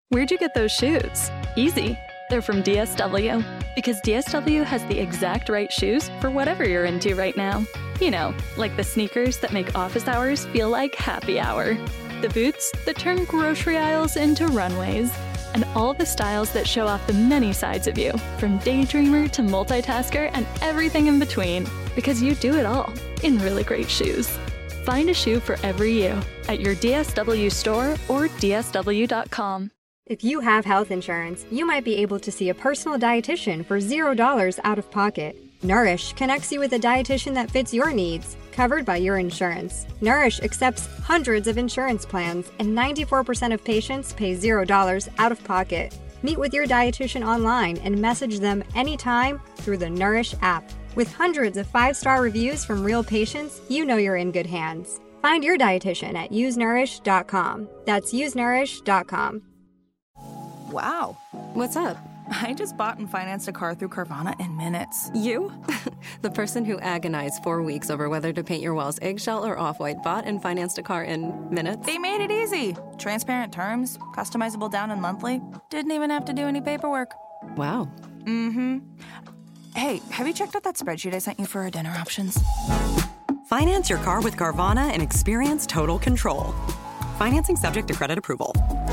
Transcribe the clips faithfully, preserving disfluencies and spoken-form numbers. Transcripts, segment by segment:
Where'd you get those shoes? Easy. They're from D S W. Because D S W has the exact right shoes for whatever you're into right now. You know, like the sneakers that make office hours feel like happy hour. The boots that turn grocery aisles into runways. And all the styles that show off the many sides of you, from daydreamer to multitasker and everything in between. Because you do it all in really great shoes. Find a shoe for every you at your D S W store or D S W dot com. If you have health insurance, you might be able to see a personal dietitian for zero dollars out of pocket. Nourish connects you with a dietitian that fits your needs, covered by your insurance. Nourish accepts hundreds of insurance plans, and ninety-four percent of patients pay zero dollars out of pocket. Meet with your dietitian online and message them anytime through the Nourish app. With hundreds of five-star reviews from real patients, you know you're in good hands. Find your dietitian at use nourish dot com. That's use nourish dot com. Wow. What's up? I just bought and financed a car through Carvana in minutes. You? The person who agonized four weeks over whether to paint your walls eggshell or off-white bought and financed a car in minutes? They made it easy. Transparent terms, customizable down and monthly. Didn't even have to do any paperwork. Wow. Mm-hmm. Hey, have you checked out that spreadsheet I sent you for our dinner options? Finance your car with Carvana and experience total control. Financing subject to credit approval.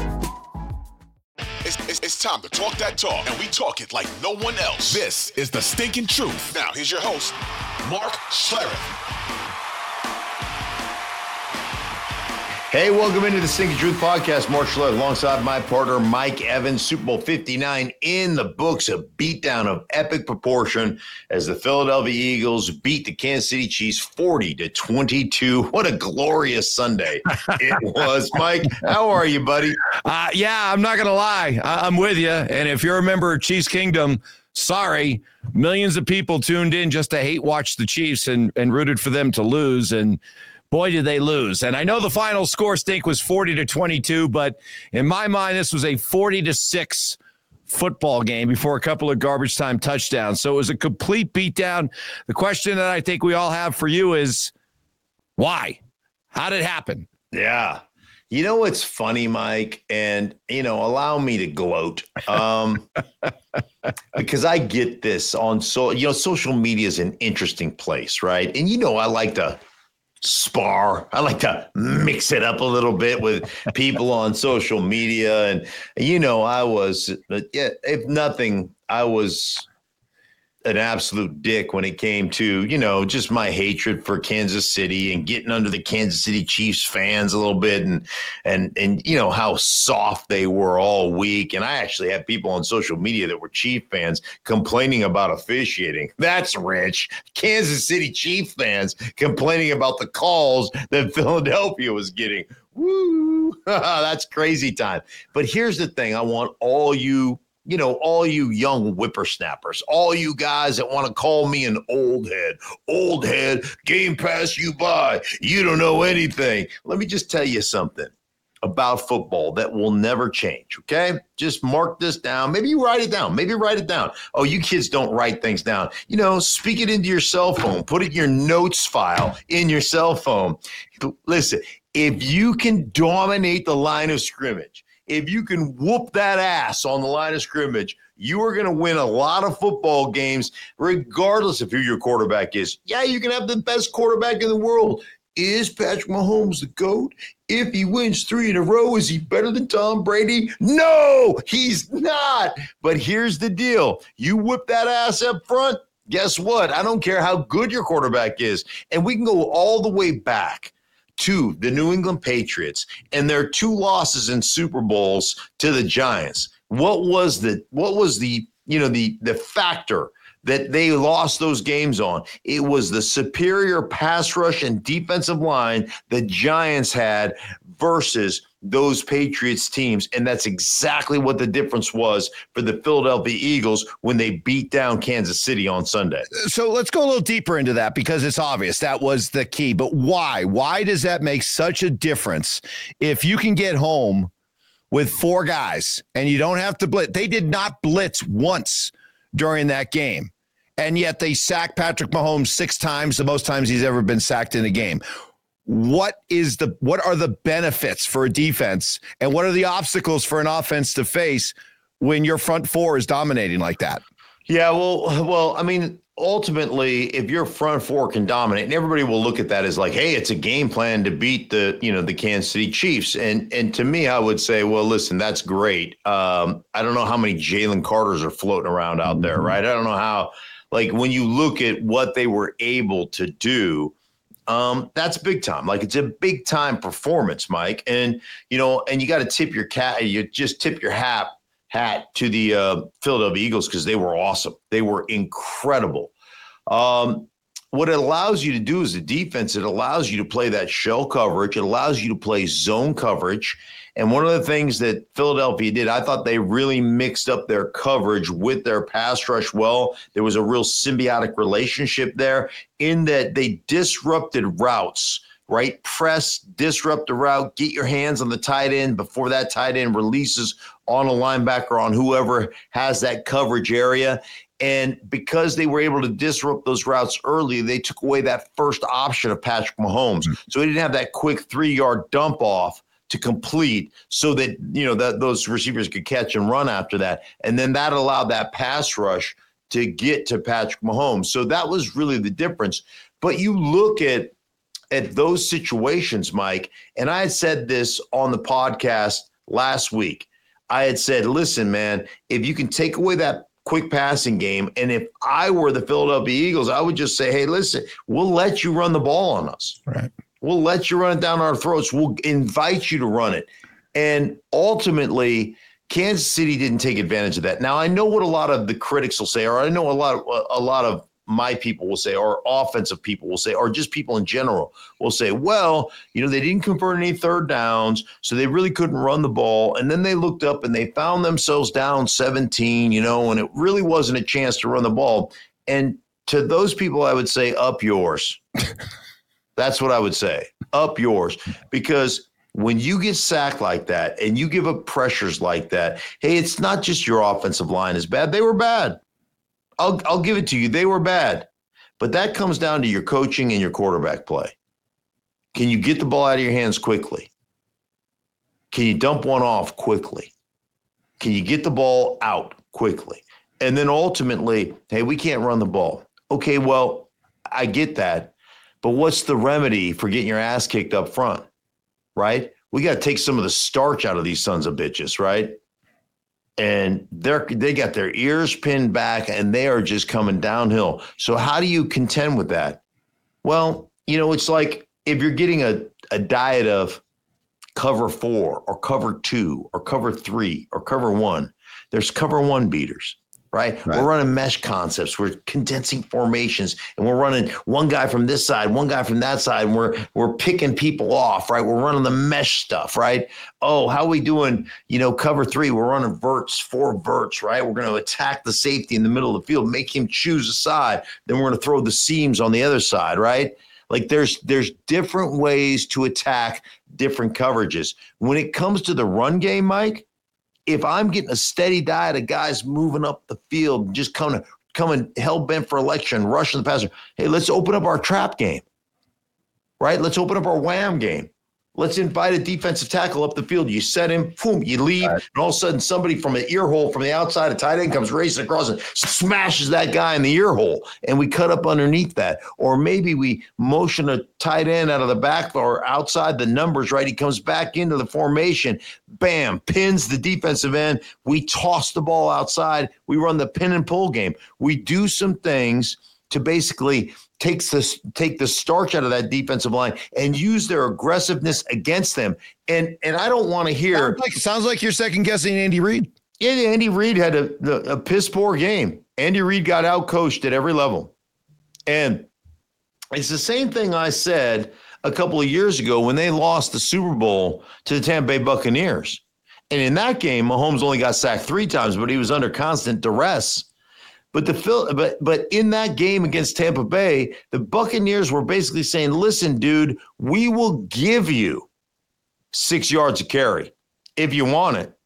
It's, it's, it's time to talk that talk, and we talk it like no one else. This is The Stinking Truth. Now, here's your host, Mark Schlereth. Hey, welcome into the Stinking Truth podcast. Mark Schlereth alongside my partner, Mike Evans. Super Bowl fifty-nine in the books, a beatdown of epic proportion as the Philadelphia Eagles beat the Kansas City Chiefs forty to twenty-two. What a glorious Sunday it was. Mike, how are you, buddy? Uh, yeah, I'm not going to lie. I- I'm with you. And if you're a member of Chiefs Kingdom, sorry, millions of people tuned in just to hate watch the Chiefs and, and rooted for them to lose. And boy, did they lose. And I know the final score, Stink, was forty to twenty-two, but in my mind, this was a forty to six football game before a couple of garbage time touchdowns. So it was a complete beatdown. The question that I think we all have for you is, why? How did it happen? Yeah. You know what's funny, Mike? And, you know, allow me to gloat. Um, because I get this on, so you know, social media is an interesting place, right? And, you know, I like to spar. I like to mix it up a little bit with people on social media. And, you know, I was, yeah, if nothing, I was an absolute dick when it came to, you know, just my hatred for Kansas City and getting under the Kansas City Chiefs fans a little bit and, and, and, you know, how soft they were all week. And I actually had people on social media that were Chief fans complaining about officiating. That's rich. Kansas City Chief fans complaining about the calls that Philadelphia was getting. Woo! That's crazy time. But here's the thing. I want all you You know, all you young whippersnappers, all you guys that want to call me an old head, old head, game pass you by, you don't know anything. Let me just tell you something about football that will never change, okay? Just mark this down. Maybe you write it down. Maybe write it down. Oh, you kids don't write things down. You know, speak it into your cell phone. Put it in your notes file in your cell phone. Listen, if you can dominate the line of scrimmage, if you can whoop that ass on the line of scrimmage, you are going to win a lot of football games, regardless of who your quarterback is. Yeah, you can have the best quarterback in the world. Is Patrick Mahomes the GOAT? If he wins three in a row, is he better than Tom Brady? No, he's not. But here's the deal. You whip that ass up front, guess what? I don't care how good your quarterback is. And we can go all the way back to the New England Patriots and their two losses in Super Bowls to the Giants. What was the what was the you know the the factor that they lost those games on? It was the superior pass rush and defensive line the Giants had versus those Patriots teams. And that's exactly what the difference was for the Philadelphia Eagles when they beat down Kansas City on Sunday. So let's go a little deeper into that because it's obvious that was the key. But why? Why does that make such a difference if you can get home with four guys and you don't have to blitz? They did not blitz once during that game. And yet they sacked Patrick Mahomes six times, the most times he's ever been sacked in a game. what is the what are the benefits for a defense, and what are the obstacles for an offense to face when your front four is dominating like that? Yeah, well, well, I mean, ultimately, if your front four can dominate, and everybody will look at that as like, hey, it's a game plan to beat the, you know, the Kansas City Chiefs. And and to me, I would say, well, listen, that's great. Um, I don't know how many Jalen Carters are floating around out there, right? I don't know how, like, when you look at what they were able to do, um, that's big time. Like, it's a big time performance, Mike. And, you know, and you got to tip your cat, you just tip your hat. hat to the uh, Philadelphia Eagles because they were awesome. They were incredible. Um, what it allows you to do as a defense, it allows you to play that shell coverage. It allows you to play zone coverage. And one of the things that Philadelphia did, I thought they really mixed up their coverage with their pass rush well. There was a real symbiotic relationship there in that they disrupted routes. Right? Press, disrupt the route, get your hands on the tight end before that tight end releases on a linebacker, on whoever has that coverage area. And because they were able to disrupt those routes early, they took away that first option of Patrick Mahomes. Mm-hmm. So he didn't have that quick three-yard dump off to complete so that, you know, that those receivers could catch and run after that. And then that allowed that pass rush to get to Patrick Mahomes. So that was really the difference. But you look at at those situations, Mike, and I had said this on the podcast last week. I had said, listen, man, if you can take away that quick passing game, and if I were the Philadelphia Eagles, I would just say, hey, listen, we'll let you run the ball on us. Right. We'll let you run it down our throats. We'll invite you to run it. And ultimately, Kansas City didn't take advantage of that. Now, I know what a lot of the critics will say, or I know a lot of, a lot of my people will say, or offensive people will say, or just people in general will say, well, you know, they didn't convert any third downs, so they really couldn't run the ball. And then they looked up and they found themselves down seventeen, you know, and it really wasn't a chance to run the ball. And to those people, I would say, up yours. That's what I would say, up yours. Because when you get sacked like that and you give up pressures like that, hey, it's not just your offensive line is bad. They were bad. I'll I'll give it to you. They were bad. But that comes down to your coaching and your quarterback play. Can you get the ball out of your hands quickly? Can you dump one off quickly? Can you get the ball out quickly? And then ultimately, hey, we can't run the ball. Okay, well, I get that. But what's the remedy for getting your ass kicked up front, right? We got to take some of the starch out of these sons of bitches, right? And they're they got their ears pinned back and they are just coming downhill. So how do you contend with that? Well, you know, it's like if you're getting a, a diet of cover four or cover two or cover three or cover one, there's cover one beaters. Right? Right. We're running mesh concepts. We're condensing formations, and we're running one guy from this side, one guy from that side, and we're we're picking people off. Right? We're running the mesh stuff. Right? Oh, how are we doing? You know, cover three. We're running verts, four verts. Right? We're going to attack the safety in the middle of the field, make him choose a side. Then we're going to throw the seams on the other side. Right? Like there's there's different ways to attack different coverages. When it comes to the run game, Mike, if I'm getting a steady diet of guys moving up the field, just coming, coming hell-bent for election, rushing the passer, hey, let's open up our trap game, right? Let's open up our wham game. Let's invite a defensive tackle up the field. You set him, boom, you leave, right. And all of a sudden somebody from an ear hole from the outside, a tight end comes racing across and smashes that guy in the ear hole, and we cut up underneath that. Or maybe we motion a tight end out of the back or outside the numbers, right? He comes back into the formation, bam, pins the defensive end. We toss the ball outside. We run the pin and pull game. We do some things to basically takes this take the starch out of that defensive line and use their aggressiveness against them. And and I don't want to hear sounds like, sounds like you're second guessing Andy Reid. Yeah, Andy Reid had a, a piss poor game. Andy Reid got out coached at every level. And it's the same thing I said a couple of years ago when they lost the Super Bowl to the Tampa Bay Buccaneers. And in that game, Mahomes only got sacked three times, but he was under constant duress. But the but but in that game against Tampa Bay, the Buccaneers were basically saying, listen, dude, we will give you six yards of carry if you want it.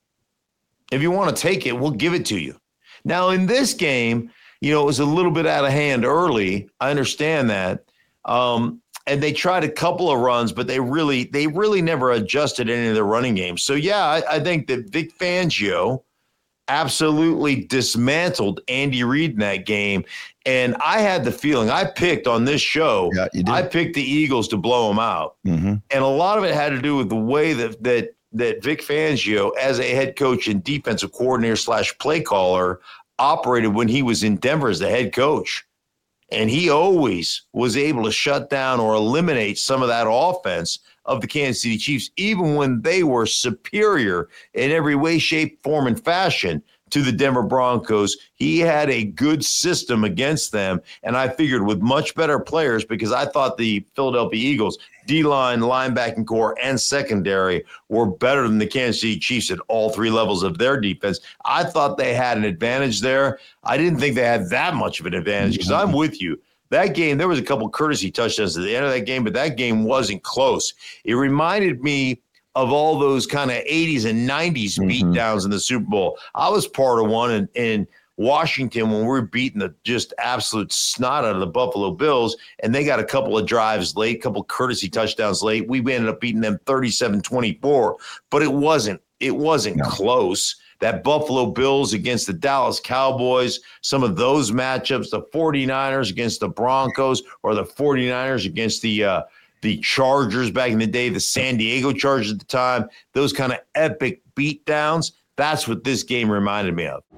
If you want to take it, we'll give it to you. Now, in this game, you know, it was a little bit out of hand early. I understand that. Um, and they tried a couple of runs, but they really they really never adjusted any of their running games. So, yeah, I, I think that Vic Fangio absolutely dismantled Andy Reid in that game. And I had the feeling, I picked on this show, yeah, you did. I picked the Eagles to blow them out. Mm-hmm. And a lot of it had to do with the way that that that Vic Fangio, as a head coach and defensive coordinator slash play caller, operated when he was in Denver as the head coach. And he always was able to shut down or eliminate some of that offense of the Kansas City Chiefs, even when they were superior in every way, shape, form, and fashion to the Denver Broncos. He had a good system against them, and I figured with much better players, because I thought the Philadelphia Eagles D-line, linebacking core, and secondary were better than the Kansas City Chiefs at all three levels of their defense. I thought they had an advantage there. I didn't think they had that much of an advantage, because I'm with you. That game, there was a couple courtesy touchdowns at the end of that game, but that game wasn't close. It reminded me of all those kind of eighties and nineties mm-hmm. beatdowns in the Super Bowl. I was part of one in, in Washington when we were beating the just absolute snot out of the Buffalo Bills, and they got a couple of drives late, a couple of courtesy touchdowns late. We ended up beating them thirty-seven twenty-four, but it wasn't, it wasn't no. close. That Buffalo Bills against the Dallas Cowboys, some of those matchups, the 49ers against the Broncos, or the 49ers against the uh, the Chargers back in the day, the San Diego Chargers at the time, those kind of epic beatdowns, that's what this game reminded me of.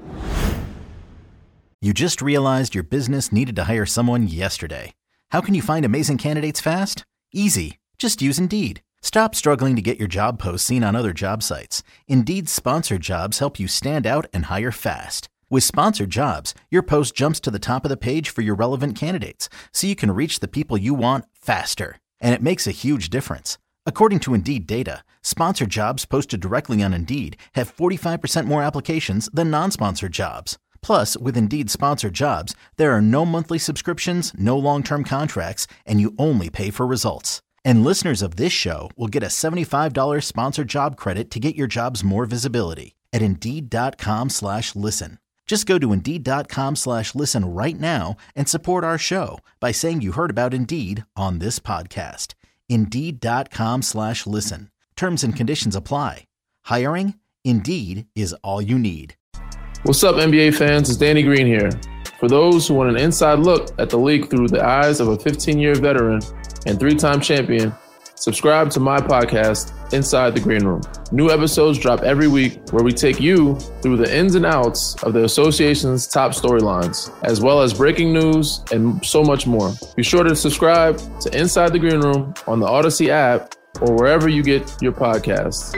You just realized your business needed to hire someone yesterday. How can you find amazing candidates fast? Easy. Just use Indeed. Stop struggling to get your job posts seen on other job sites. Indeed's sponsored jobs help you stand out and hire fast. With sponsored jobs, your post jumps to the top of the page for your relevant candidates, so you can reach the people you want faster. And it makes a huge difference. According to Indeed data, sponsored jobs posted directly on Indeed have forty-five percent more applications than non-sponsored jobs. Plus, with Indeed sponsored jobs, there are no monthly subscriptions, no long-term contracts, and you only pay for results. And listeners of this show will get a seventy-five dollars sponsored job credit to get your jobs more visibility at Indeed.com slash listen. Just go to Indeed.com slash listen right now and support our show by saying you heard about Indeed on this podcast. Indeed.com slash listen. Terms and conditions apply. Hiring? Indeed is all you need. What's up, N B A fans? It's Danny Green here. For those who want an inside look at the league through the eyes of a fifteen-year veteran and three-time champion, subscribe to my podcast, Inside the Green Room. New episodes drop every week where we take you through the ins and outs of the association's top storylines, as well as breaking news and so much more. Be sure to subscribe to Inside the Green Room on the Odyssey app or wherever you get your podcasts.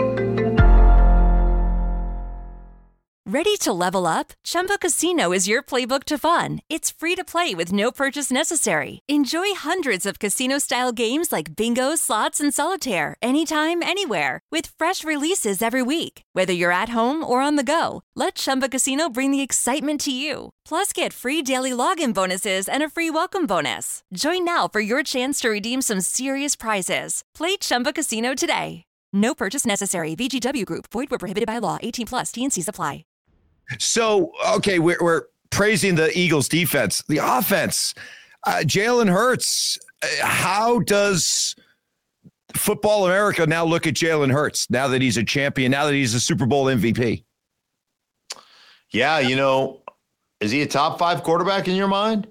Ready to level up? Chumba Casino is your playbook to fun. It's free to play with no purchase necessary. Enjoy hundreds of casino-style games like bingo, slots, and solitaire anytime, anywhere. With fresh releases every week. Whether you're at home or on the go, let Chumba Casino bring the excitement to you. Plus, get free daily login bonuses and a free welcome bonus. Join now for your chance to redeem some serious prizes. Play Chumba Casino today. No purchase necessary. V G W Group. Void where prohibited by law. eighteen plus. T and C's apply. So, okay, we're, we're praising the Eagles defense. The offense, uh, Jalen Hurts, uh, how does Football America now look at Jalen Hurts now that he's a champion, now that he's a Super Bowl M V P? Yeah, you know, is he a top five quarterback in your mind?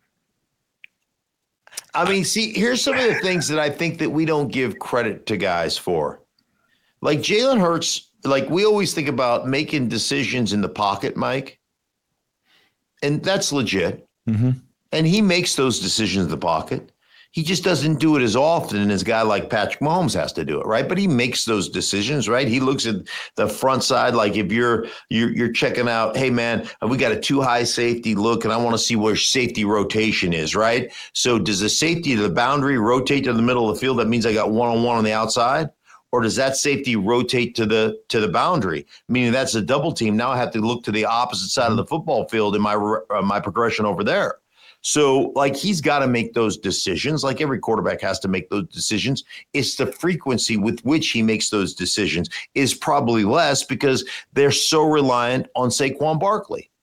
I mean, see, here's some of the things that I think that we don't give credit to guys for. Like Jalen Hurts, like we always think about making decisions in the pocket, Mike, and that's legit. Mm-hmm. And he makes those decisions in the pocket. He just doesn't do it as often as a guy like Patrick Mahomes has to do it, right? But he makes those decisions, right? He looks at the front side like if you're you're, you're checking out, hey, man, we got a too high safety look, and I want to see where safety rotation is, right? So does the safety to the boundary rotate to the middle of the field? That means I got one-on-one on the outside? Or does that safety rotate to the to the boundary, meaning that's a double team? Now I have to look to the opposite side of the football field in my uh, my progression over there. So, like, he's got to make those decisions. Like every quarterback has to make those decisions. It's the frequency with which he makes those decisions is probably less because they're so reliant on Saquon Barkley.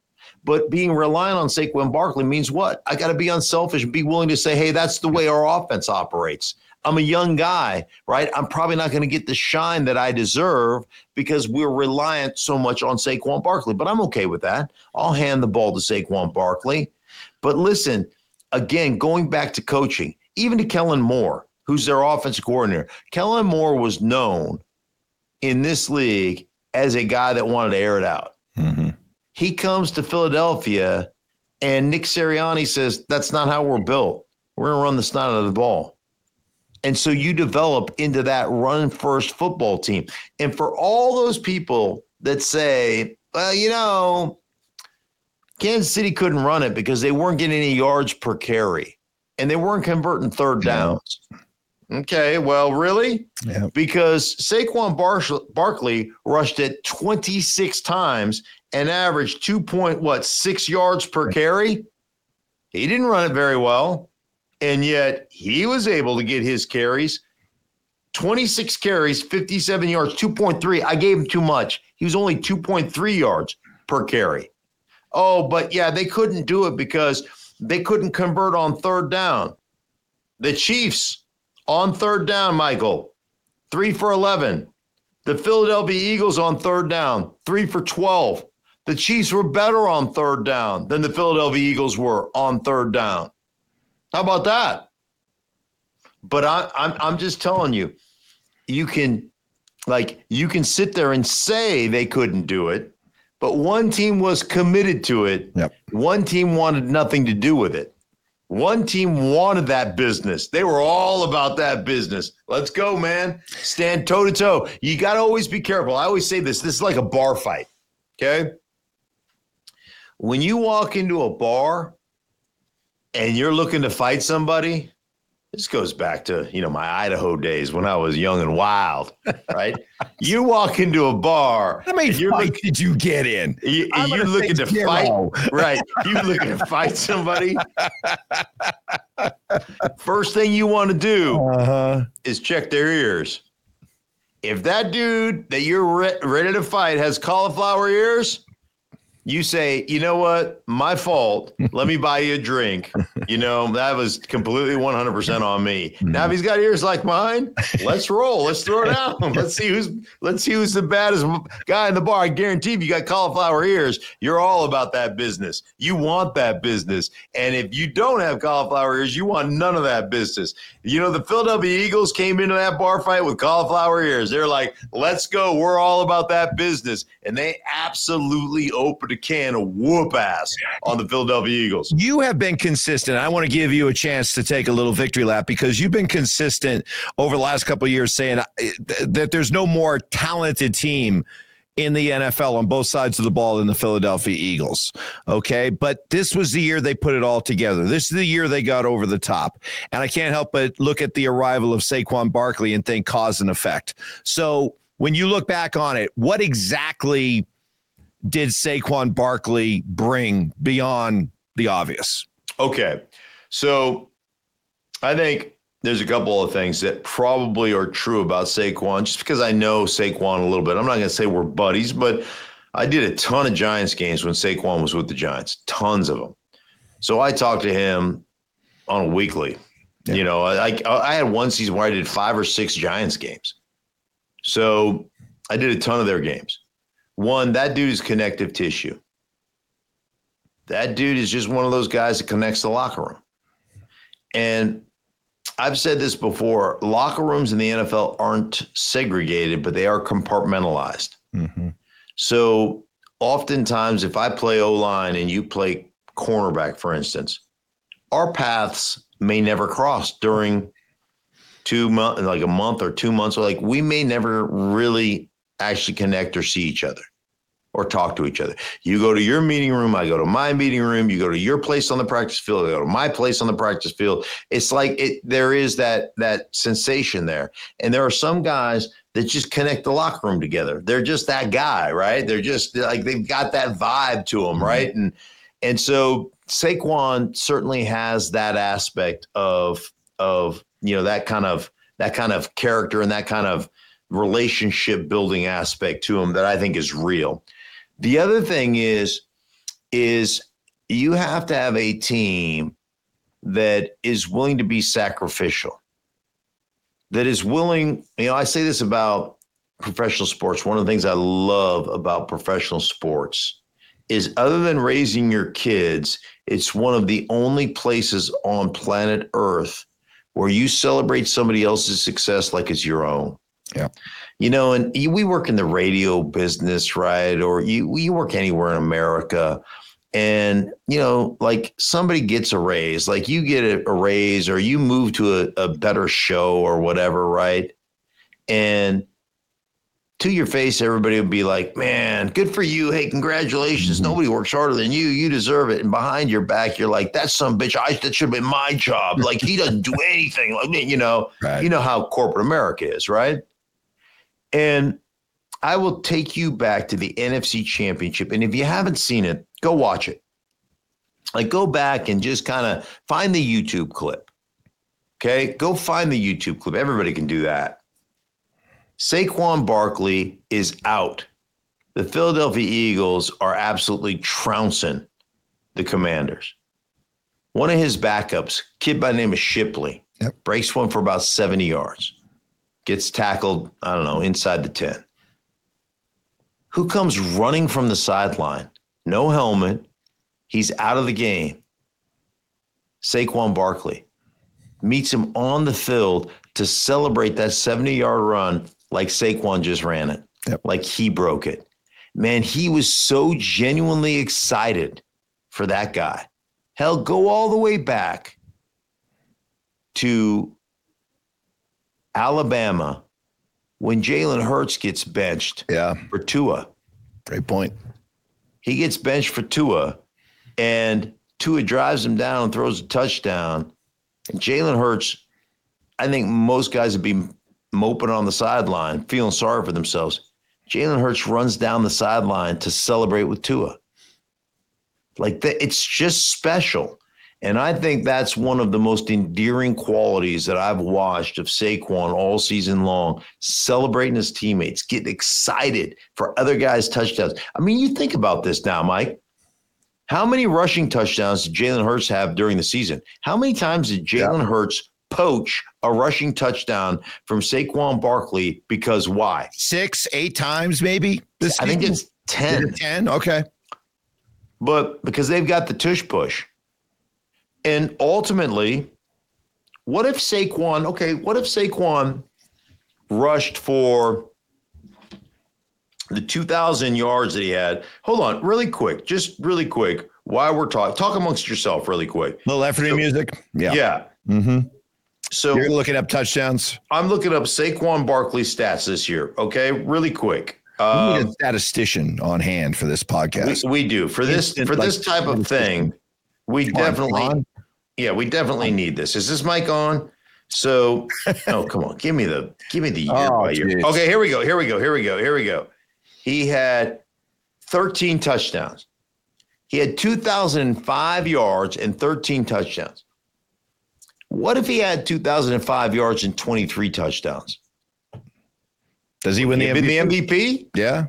But being reliant on Saquon Barkley means what? I got to be unselfish and be willing to say, hey, that's the way our offense operates. I'm a young guy, right? I'm probably not going to get the shine that I deserve because we're reliant so much on Saquon Barkley. But I'm okay with that. I'll hand the ball to Saquon Barkley. But listen, again, going back to coaching, even to Kellen Moore, who's their offensive coordinator. Kellen Moore was known in this league as a guy that wanted to air it out. Mm-hmm. He comes to Philadelphia, and Nick Sirianni says, that's not how we're built. We're going to run the snot out of the ball. And so you develop into that run-first football team. And for all those people that say, well, you know, Kansas City couldn't run it because they weren't getting any yards per carry, and they weren't converting third downs. Okay, well, really? Yeah. Because Saquon Bar- Barkley rushed it twenty-six times and averaged two point what six yards per carry. He didn't run it very well, and yet he was able to get his carries. twenty-six carries, fifty-seven yards, two point three. I gave him too much. He was only two point three yards per carry. Oh, but yeah, they couldn't do it because they couldn't convert on third down. The Chiefs on third down, Michael, three for eleven. The Philadelphia Eagles on third down, three for twelve. The Chiefs were better on third down than the Philadelphia Eagles were on third down. How about that? But I, I'm I'm just telling you, you can, like, you can sit there and say they couldn't do it, but one team was committed to it. Yep. One team wanted nothing to do with it. One team wanted that business. They were all about that business. Let's go, man. Stand toe to toe. You got to always be careful. I always say this. This is like a bar fight, okay? When you walk into a bar and you're looking to fight somebody, this goes back to, you know, my Idaho days when I was young and wild, right? You walk into a bar. How many fights look, did you get in? You, you're looking to zero. fight, right? You're looking to fight somebody. First thing you want to do uh-huh. is check their ears. If that dude that you're re- ready to fight has cauliflower ears, you say, you know what? My fault. Let me buy you a drink. You know, that was completely one hundred percent on me. Now, if he's got ears like mine, let's roll. Let's throw it down. Let's see who's let's see who's the baddest guy in the bar. I guarantee if you got cauliflower ears, you're all about that business. You want that business. And if you don't have cauliflower ears, you want none of that business. You know, the Philadelphia Eagles came into that bar fight with cauliflower ears. They're like, let's go. We're all about that business. And they absolutely opened a can of whoop ass on the Philadelphia Eagles. You have been consistent. I want to give you a chance to take a little victory lap because you've been consistent over the last couple of years saying that there's no more talented team in the N F L on both sides of the ball than the Philadelphia Eagles. Okay. But this was the year they put it all together. This is the year they got over the top. And I can't help but look at the arrival of Saquon Barkley and think cause and effect. So when you look back on it, what exactly did Saquon Barkley bring beyond the obvious? Okay. So I think there's a couple of things that probably are true about Saquon, just because I know Saquon a little bit. I'm not going to say we're buddies, but I did a ton of Giants games when Saquon was with the Giants, tons of them. So I talked to him on a weekly. Yeah. You know, I, I had one season where I did five or six Giants games. So I did a ton of their games. One, that dude is connective tissue. That dude is just one of those guys that connects the locker room. And I've said this before, locker rooms in the N F L aren't segregated, but they are compartmentalized. Mm-hmm. So oftentimes if I play O-line and you play cornerback, for instance, our paths may never cross during two months, like a month or two months. Or like we may never really actually connect or see each other or talk to each other. You go to your meeting room, I go to my meeting room, you go to your place on the practice field, I go to my place on the practice field. It's like it, there is that, that sensation there. And there are some guys that just connect the locker room together. They're just that guy, right? They're just like, they've got that vibe to them, right? And, and so Saquon certainly has that aspect of, of, you know, that kind of, that kind of character and that kind of relationship building aspect to him that I think is real. The other thing is is you have to have a team that is willing to be sacrificial, that is willing, you know, I say this about professional sports. One of the things I love about professional sports is, other than raising your kids, it's one of the only places on planet Earth where you celebrate somebody else's success like it's your own. Yeah. You know, and you, we work in the radio business, right? Or you, you work anywhere in America. And, you know, like somebody gets a raise, like you get a, a raise or you move to a, a better show or whatever, right? And to your face, everybody would be like, man, good for you. Hey, congratulations. Mm-hmm. Nobody works harder than you. You deserve it. And behind your back, you're like, that's some bitch. I, that should have been my job. Like, he doesn't do anything. Like, you know, right. You know how corporate America is, right? And I will take you back to the N F C Championship. And if you haven't seen it, go watch it. Like, go back and just kind of find the YouTube clip. Okay? Go find the YouTube clip. Everybody can do that. Saquon Barkley is out. The Philadelphia Eagles are absolutely trouncing the Commanders. One of his backups, kid by the name of Shipley, yep. breaks one for about seventy yards. Gets tackled, I don't know, inside the ten. Who comes running from the sideline? No helmet. He's out of the game. Saquon Barkley meets him on the field to celebrate that seventy-yard run like Saquon just ran it, yep. like he broke it. Man, he was so genuinely excited for that guy. Hell, go all the way back to Alabama when Jalen Hurts gets benched yeah. for Tua. Great point. He gets benched for Tua, and Tua drives him down and throws a touchdown. And Jalen Hurts, I think most guys would be moping on the sideline, feeling sorry for themselves. Jalen Hurts runs down the sideline to celebrate with Tua. Like, that, it's just special. And I think that's one of the most endearing qualities that I've watched of Saquon all season long, celebrating his teammates, getting excited for other guys' touchdowns. I mean, you think about this now, Mike. How many rushing touchdowns did Jalen Hurts have during the season? How many times did Jalen yeah. Hurts poach a rushing touchdown from Saquon Barkley? Because why? Six, eight times maybe? This I season? think it's ten. ten? Okay. But because they've got the tush push. And ultimately, what if Saquon, okay, what if Saquon rushed for the two thousand yards that he had? Hold on, really quick, just really quick, while we're talking, talk amongst yourself really quick. Little efforting so, music. Yeah. Yeah. Mm-hmm. So you're looking up touchdowns? I'm looking up Saquon Barkley stats this year, okay, really quick. Um, we need a statistician on hand for this podcast. We, we do. For this, Instant, for this like, type of thing, we definitely on, Yeah, we definitely need this. Is this mic on? So, oh, come on. Give me the, give me the year oh, by year. Okay, here we go. Here we go. Here we go. Here we go. He had thirteen touchdowns. He had two thousand five yards and thirteen touchdowns. What if he had two thousand five yards and twenty-three touchdowns? Does he win the M V P? The M V P? Yeah.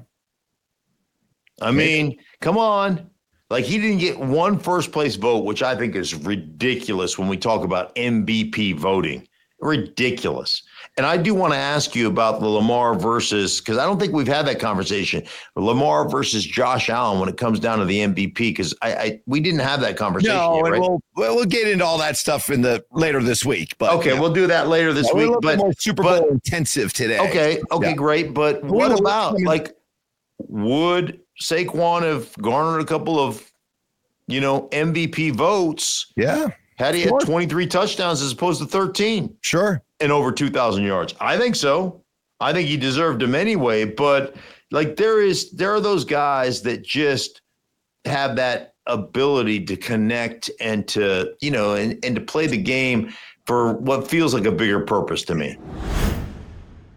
I mean, come on. Like, he didn't get one first place vote, which I think is ridiculous when we talk about M V P voting. Ridiculous. And I do want to ask you about the Lamar versus, because I don't think we've had that conversation, Lamar versus Josh Allen when it comes down to the M V P, because I, I we didn't have that conversation. No, yet, and right? we'll we'll get into all that stuff in the later this week. But okay, yeah. we'll do that later this yeah, week. We're but more Super Bowl but, intensive today. Okay, okay, yeah. great. But what we'll, about we'll, like would Saquon have garnered a couple of, you know, M V P votes? Yeah. Had he had twenty-three touchdowns as opposed to thirteen? Sure. And over two thousand yards. I think so. I think he deserved them anyway. But, like, there is there are those guys that just have that ability to connect and to, you know, and, and to play the game for what feels like a bigger purpose to me.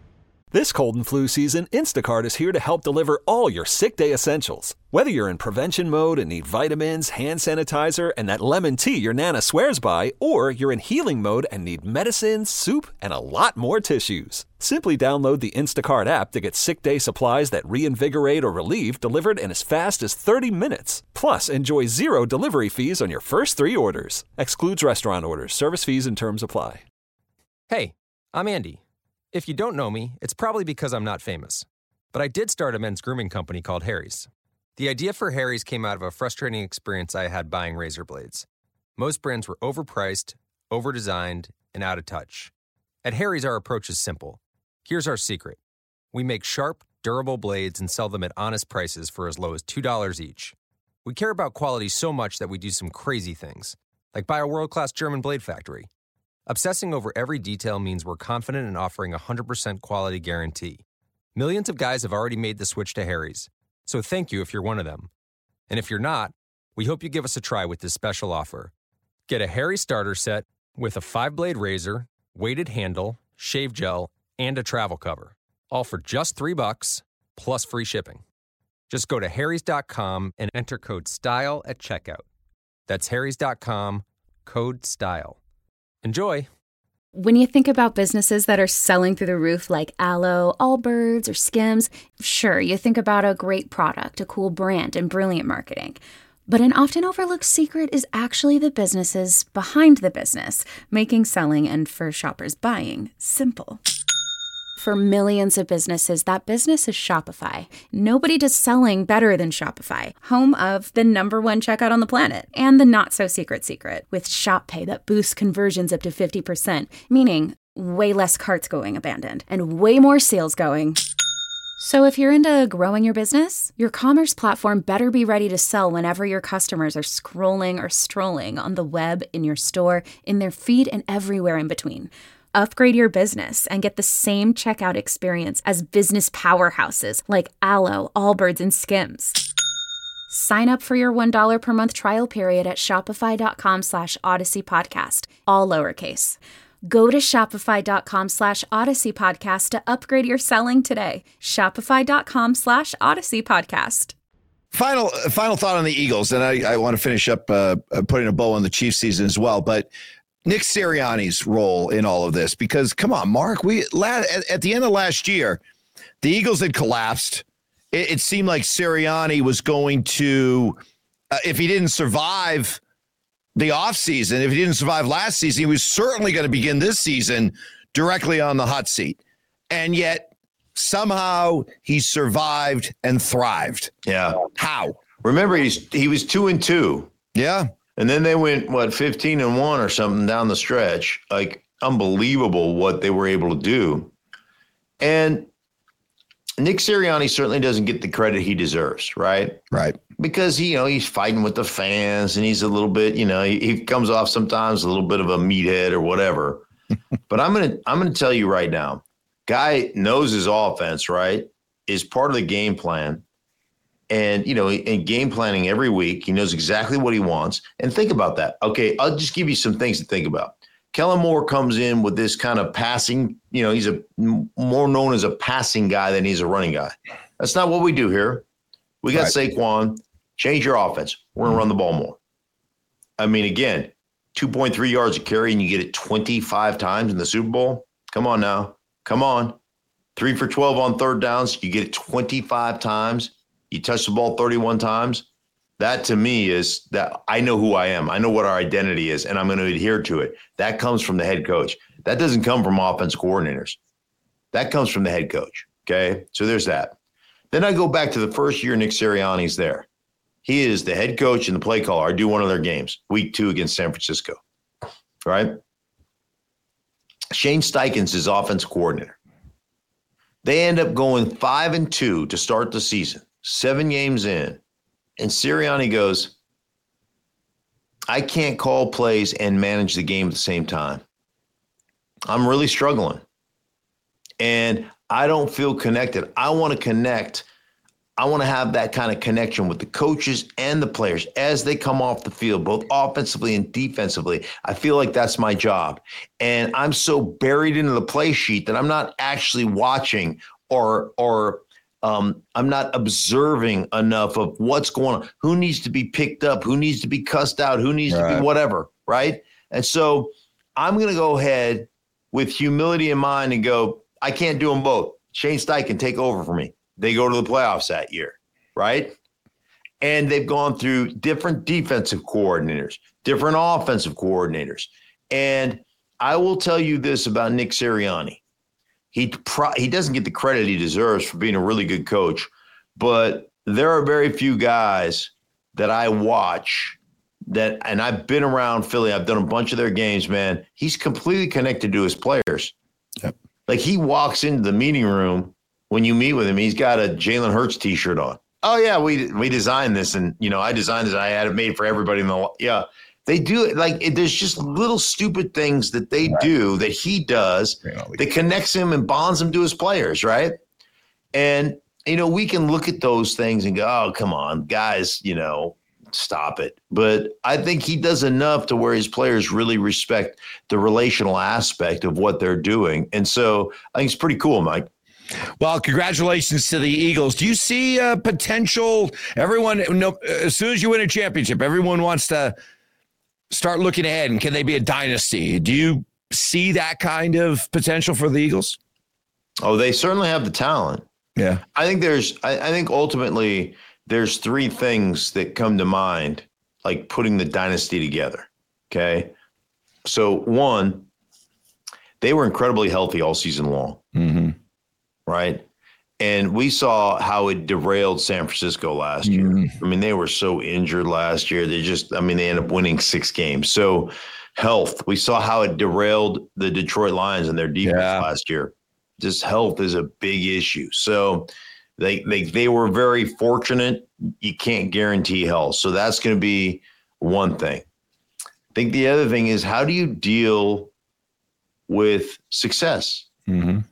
This cold and flu season, Instacart is here to help deliver all your sick day essentials. Whether you're in prevention mode and need vitamins, hand sanitizer, and that lemon tea your Nana swears by, or you're in healing mode and need medicine, soup, and a lot more tissues. Simply download the Instacart app to get sick day supplies that reinvigorate or relieve delivered in as fast as thirty minutes. Plus, enjoy zero delivery fees on your first three orders. Excludes restaurant orders. Service fees and terms apply. Hey, I'm Andy. If you don't know me, it's probably because I'm not famous. But I did start a men's grooming company called Harry's. The idea for Harry's came out of a frustrating experience I had buying razor blades. Most brands were overpriced, overdesigned, and out of touch. At Harry's, our approach is simple. Here's our secret. We make sharp, durable blades and sell them at honest prices for as low as two dollars each. We care about quality so much that we do some crazy things, like buy a world-class German blade factory. Obsessing over every detail means we're confident in offering a one hundred percent quality guarantee. Millions of guys have already made the switch to Harry's, so thank you if you're one of them. And if you're not, we hope you give us a try with this special offer. Get a Harry's starter set with a five-blade razor, weighted handle, shave gel, and a travel cover, all for just three bucks plus free shipping. Just go to harrys dot com and enter code STYLE at checkout. That's harrys dot com, code STYLE. Enjoy. When you think about businesses that are selling through the roof like Aloe, Allbirds, or Skims, sure, you think about a great product, a cool brand, and brilliant marketing. But an often overlooked secret is actually the businesses behind the business, making selling and, for shoppers, buying simple. For millions of businesses, that business is Shopify. Nobody does selling better than Shopify, home of the number one checkout on the planet, and the not-so-secret secret, with Shop Pay that boosts conversions up to fifty percent, meaning way less carts going abandoned, and way more sales going. So if you're into growing your business, your commerce platform better be ready to sell whenever your customers are scrolling or strolling on the web, in your store, in their feed, and everywhere in between. Upgrade your business and get the same checkout experience as business powerhouses like Aloe, Allbirds, and Skims. Sign up for your one dollar per month trial period at shopify.com slash Odyssey Podcast, all lowercase. Go to shopify.com slash Odyssey Podcast to upgrade your selling today. Shopify.com slash Odyssey Podcast. Final final thought on the Eagles, and I, I want to finish up uh, putting a bow on the Chiefs season as well, but Nick Sirianni's role in all of this, because come on, Mark, we at, at the end of last year, the Eagles had collapsed. It, it seemed like Sirianni was going to, uh, if he didn't survive the offseason, if he didn't survive last season, he was certainly going to begin this season directly on the hot seat. And yet somehow he survived and thrived. Yeah. How? Remember, he's he was two and two. Yeah. And then they went, what, fifteen and one or something down the stretch. Like, unbelievable what they were able to do. And Nick Sirianni certainly doesn't get the credit he deserves, right? Right. Because, you know, he's fighting with the fans and he's a little bit, you know, he, he comes off sometimes a little bit of a meathead or whatever. But I'm going to I'm going to tell you right now, guy knows his offense, right, is part of the game plan. And, you know, in game planning every week, he knows exactly what he wants. And think about that. Okay, I'll just give you some things to think about. Kellen Moore comes in with this kind of passing, you know, he's a more known as a passing guy than he's a running guy. That's not what we do here. We got right. Saquon. Change your offense. We're going to run the ball more. I mean, again, two point three yards a carry and you get it twenty-five times in the Super Bowl. Come on now. Come on. Three for twelve on third downs. You get it twenty-five times. You touch the ball thirty-one times. That to me is that I know who I am. I know what our identity is, and I'm going to adhere to it. That comes from the head coach. That doesn't come from offense coordinators. That comes from the head coach. Okay, so there's that. Then I go back to the first year Nick Sirianni's there. He is the head coach and the play caller. I do one of their games, week two against San Francisco. Right? Shane Steichen's his offense coordinator. They end up going five and two to start the season. Seven games in, and Sirianni goes, I can't call plays and manage the game at the same time. I'm really struggling. And I don't feel connected. I want to connect. I want to have that kind of connection with the coaches and the players as they come off the field, both offensively and defensively. I feel like that's my job. And I'm so buried into the play sheet that I'm not actually watching or or um, I'm not observing enough of what's going on, who needs to be picked up, who needs to be cussed out, who needs right. to be whatever, right? And so I'm going to go ahead with humility in mind and go, I can't do them both. Shane Steichen can take over for me. They go to the playoffs that year, right? And they've gone through different defensive coordinators, different offensive coordinators. And I will tell you this about Nick Sirianni. He pro- he doesn't get the credit he deserves for being a really good coach, but there are very few guys that I watch that, and I've been around Philly. I've done a bunch of their games, man. He's completely connected to his players. Yep. Like he walks into the meeting room. When you meet with him, he's got a Jalen Hurts T-shirt on. Oh yeah, we we designed this, and you know I designed it. I had it made for everybody in the yeah. They do it like it, there's just little stupid things that they right. do that he does that connects him and bonds him to his players, right? And you know we can look at those things and go, oh come on, guys, you know, stop it. But I think he does enough to where his players really respect the relational aspect of what they're doing, and so I think it's pretty cool, Mike. Well, congratulations to the Eagles. Do you see uh, potential? Everyone, no, as soon as you win a championship, everyone wants to start looking ahead. And can they be a dynasty? Do you see that kind of potential for the Eagles? Oh, they certainly have the talent. Yeah. I think there's, I, I think ultimately there's three things that come to mind, like putting the dynasty together. Okay. So one, they were incredibly healthy all season long. Mm-hmm. Right. And we saw how it derailed San Francisco last year. Mm-hmm. I mean, they were so injured last year. They just, I mean, they ended up winning six games. So health, we saw how it derailed the Detroit Lions and their defense yeah. last year. Just health is a big issue. So they, they, they were very fortunate. You can't guarantee health. So that's going to be one thing. I think the other thing is, how do you deal with success? Mm-hmm.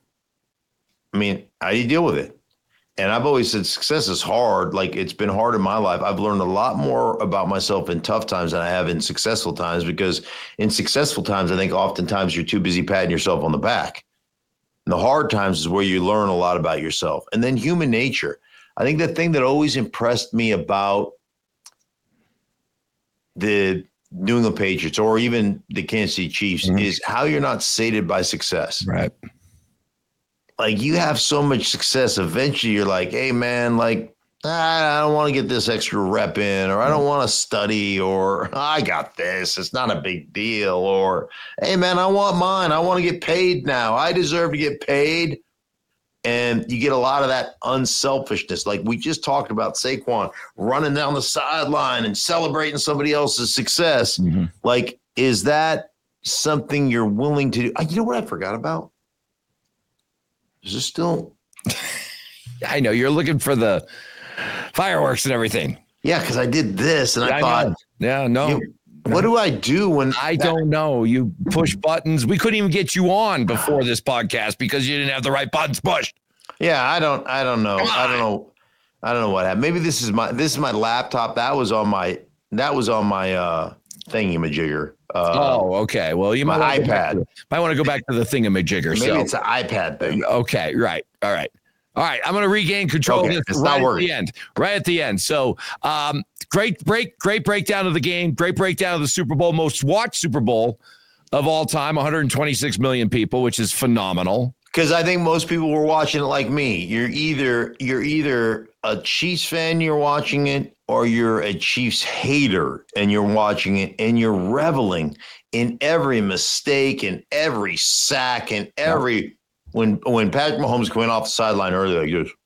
I mean, how do you deal with it? And I've always said success is hard. Like it's been hard in my life. I've learned a lot more about myself in tough times than I have in successful times, because in successful times, I think oftentimes you're too busy patting yourself on the back. And the hard times is where you learn a lot about yourself. And then human nature. I think the thing that always impressed me about the New England Patriots or even the Kansas City Chiefs mm-hmm. is how you're not sated by success. Right. Like you have so much success, eventually you're like, hey man, like, I don't want to get this extra rep in, or I don't want to study, or I got this, it's not a big deal, or hey man, I want mine. I want to get paid now. I deserve to get paid. And you get a lot of that unselfishness. Like we just talked about Saquon running down the sideline and celebrating somebody else's success. Mm-hmm. Like, is that something you're willing to do? You know what I forgot about? Is it still? I know you're looking for the fireworks and everything. Yeah, because I did this and I, I thought, know. yeah, no. You, what do I do when I that, don't know? You push buttons. We couldn't even get you on before this podcast because you didn't have the right buttons pushed. Yeah, I don't. I don't know. I don't know. I don't know what happened. Maybe this is my this is my laptop. That was on my that was on my uh, thingamajigger. Uh, oh, okay. Well, you might my iPad. To, might want to go back to the thingamajigger. Maybe so. it's an iPad thing. Okay, right. All right. All right. I'm going to regain control okay, of this it's right not at the end. Right at the end. So, um, great break, great breakdown of the game. Great breakdown of the Super Bowl, most watched Super Bowl of all time, one hundred twenty-six million people, which is phenomenal. Because I think most people were watching it like me. You're either you're either a Chiefs fan, you're watching it, or you're a Chiefs hater and you're watching it, and you're reveling in every mistake and every sack and every when when Patrick Mahomes went off the sideline earlier, he goes.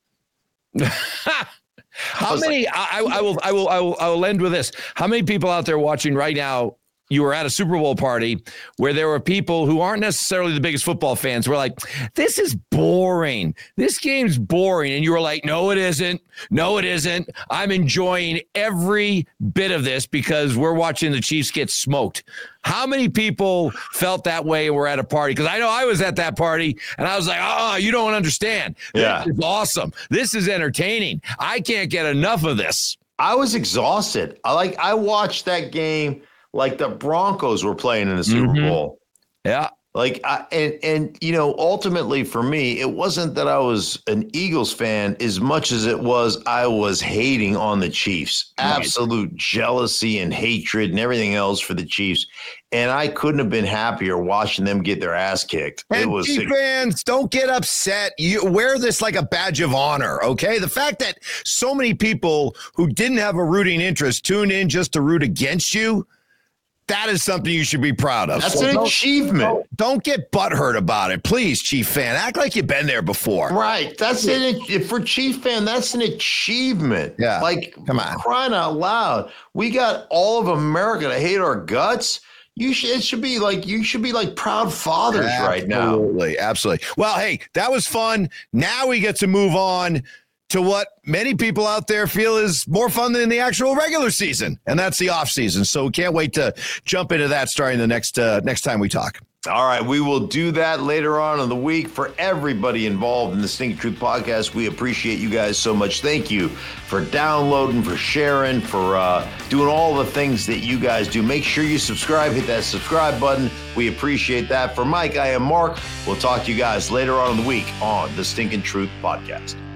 How many? Like, I, I will. I will. I will. I will end with this. How many people out there watching right now you were at a Super Bowl party where there were people who aren't necessarily the biggest football fans who were like, this is boring. This game's boring. And you were like, no, it isn't. No, it isn't. I'm enjoying every bit of this because we're watching the Chiefs get smoked. How many people felt that way and were at a party? Because I know I was at that party and I was like, oh, you don't understand. Yeah. This is awesome. This is entertaining. I can't get enough of this. I was exhausted. I like I watched that game like the Broncos were playing in the Super Mm-hmm. Bowl. Yeah. Like, I, and, and, you know, ultimately for me, it wasn't that I was an Eagles fan as much as it was I was hating on the Chiefs. Right. Absolute jealousy and hatred and everything else for the Chiefs. And I couldn't have been happier watching them get their ass kicked. And it was Chief fans, don't get upset. You wear this like a badge of honor, okay? The fact that so many people who didn't have a rooting interest tuned in just to root against you, that is something you should be proud of. That's So an don't- achievement. Don't, don't get butthurt about it, please, Chief fan. Act like you've been there before. Right. That's it. For Chief fan, that's an achievement. Yeah. Like, Come on. crying out loud. We got all of America to hate our guts. You should, it should be like, you should be like proud fathers right now. Absolutely, absolutely. Well, hey, that was fun. Now we get to move on to what many people out there feel is more fun than the actual regular season, and that's the off season. So we can't wait to jump into that starting the next uh, next time we talk. All right, we will do that later on in the week. For everybody involved in the Stinking Truth podcast, we appreciate you guys so much. Thank you for downloading, for sharing, for uh, doing all the things that you guys do. Make sure you subscribe, hit that subscribe button. We appreciate that. For Mike, I am Mark. We'll talk to you guys later on in the week on the Stinking Truth podcast.